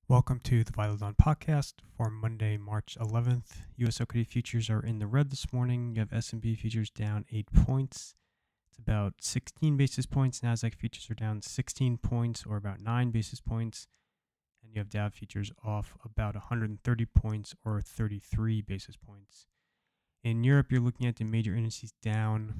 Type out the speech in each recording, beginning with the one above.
Welcome to the Vital Dawn podcast for Monday, March 11th. U.S. equity futures are in the red this morning. You have S&P futures down 8 points. It's about 16 basis points. NASDAQ futures are down 16 points or about 9 basis points. And you have Dow futures off about 130 points or 33 basis points. In Europe, you're looking at the major indices down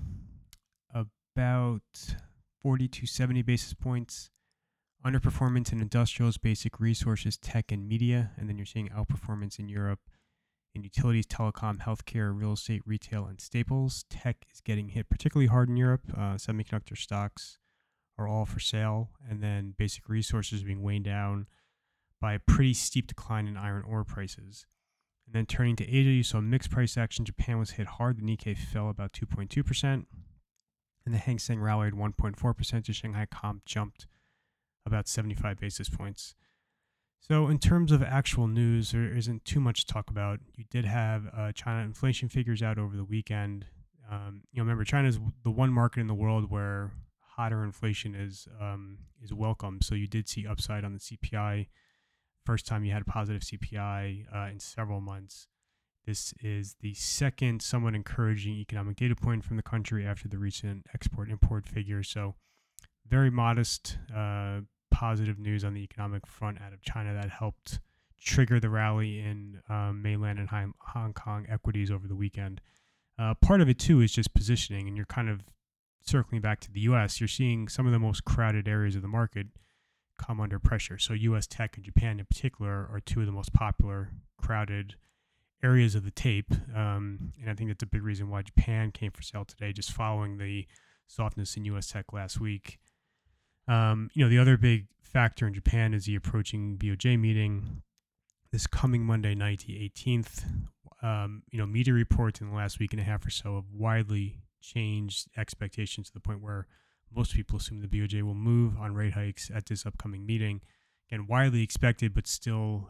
about 40 to 70 basis points. Underperformance in industrials, basic resources, tech, and media. And then you're seeing outperformance in Europe in utilities, telecom, healthcare, real estate, retail, and staples. Tech is getting hit particularly hard in Europe. Semiconductor stocks are all for sale. And then basic resources are being weighed down by a pretty steep decline in iron ore prices. And then turning to Asia, you saw mixed price action. Japan was hit hard. The Nikkei fell about 2.2%. And the Hang Seng rallied 1.4%. The Shanghai Comp jumped about 75 basis points. So in terms of actual news, there isn't too much to talk about. You did have China inflation figures out over the weekend. Remember, China is the one market in the world where hotter inflation is welcome. So you did see upside on the CPI. First time you had a positive CPI in several months. This is the second somewhat encouraging economic data point from the country after the recent export-import figures. So very modest positive news on the economic front out of China that helped trigger the rally in mainland and Hong Kong equities over the weekend. Part of it, too, is just positioning, and you're kind of circling back to the U.S. You're seeing some of the most crowded areas of the market come under pressure. So U.S. tech and Japan in particular are two of the most popular crowded areas of the tape. And I think that's a big reason why Japan came for sale today, just following the softness in U.S. tech last week. The other big factor in Japan is the approaching BOJ meeting this coming Monday night, the 18th. Media reports in the last week and a half or so have widely changed expectations to the point where most people assume the BOJ will move on rate hikes at this upcoming meeting. Again, widely expected, but still,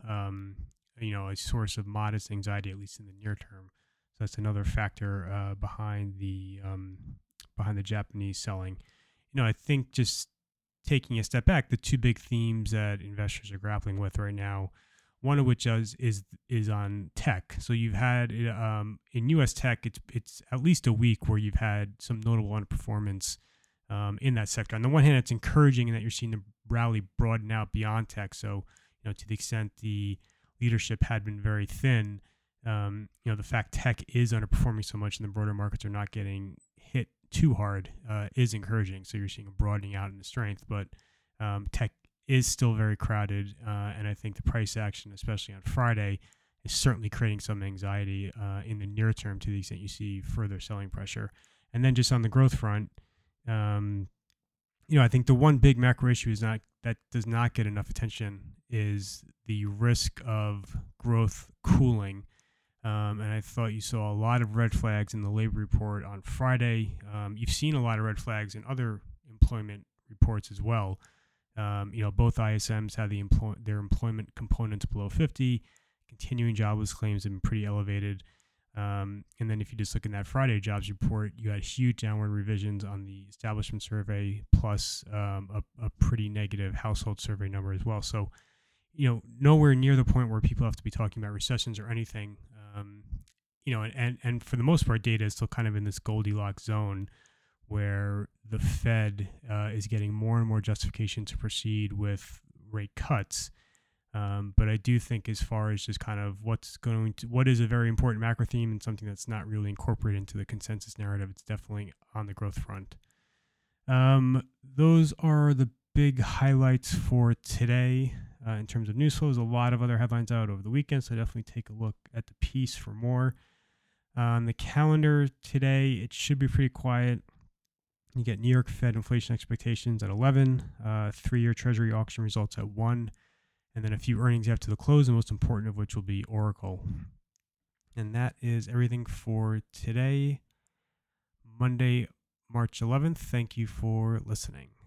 a source of modest anxiety, at least in the near term. So that's another factor behind the Japanese selling. I think just taking a step back, the two big themes that investors are grappling with right now, one of which is on tech. So you've had in U.S. tech, it's at least a week where you've had some notable underperformance in that sector. On the one hand, it's encouraging in that you're seeing the rally broaden out beyond tech. So to the extent the leadership had been very thin, the fact tech is underperforming so much and the broader markets are not getting hit too hard is encouraging. So you're seeing a broadening out in the strength, but tech is still very crowded. And I think the price action, especially on Friday, is certainly creating some anxiety in the near term to the extent you see further selling pressure. And then just on the growth front, I think the one big macro issue that does not get enough attention is the risk of growth cooling. And I thought you saw a lot of red flags in the labor report on Friday. You've seen a lot of red flags in other employment reports as well. Both ISMs had their employment components below 50. Continuing jobless claims have been pretty elevated. And then if you just look in that Friday jobs report, you had huge downward revisions on the establishment survey, plus a pretty negative household survey number as well. So, nowhere near the point where people have to be talking about recessions or anything. And for the most part, data is still kind of in this Goldilocks zone where the Fed is getting more and more justification to proceed with rate cuts. But I do think as far as just kind of what is a very important macro theme and something that's not really incorporated into the consensus narrative, it's definitely on the growth front. Those are the big highlights for today. In terms of news flows, a lot of other headlines out over the weekend, so definitely take a look at the piece for more. On the calendar today, it should be pretty quiet. You get New York Fed inflation expectations at 11, 3-year Treasury auction results at 1, and then a few earnings after the close, the most important of which will be Oracle. And that is everything for today, Monday, March 11th. Thank you for listening.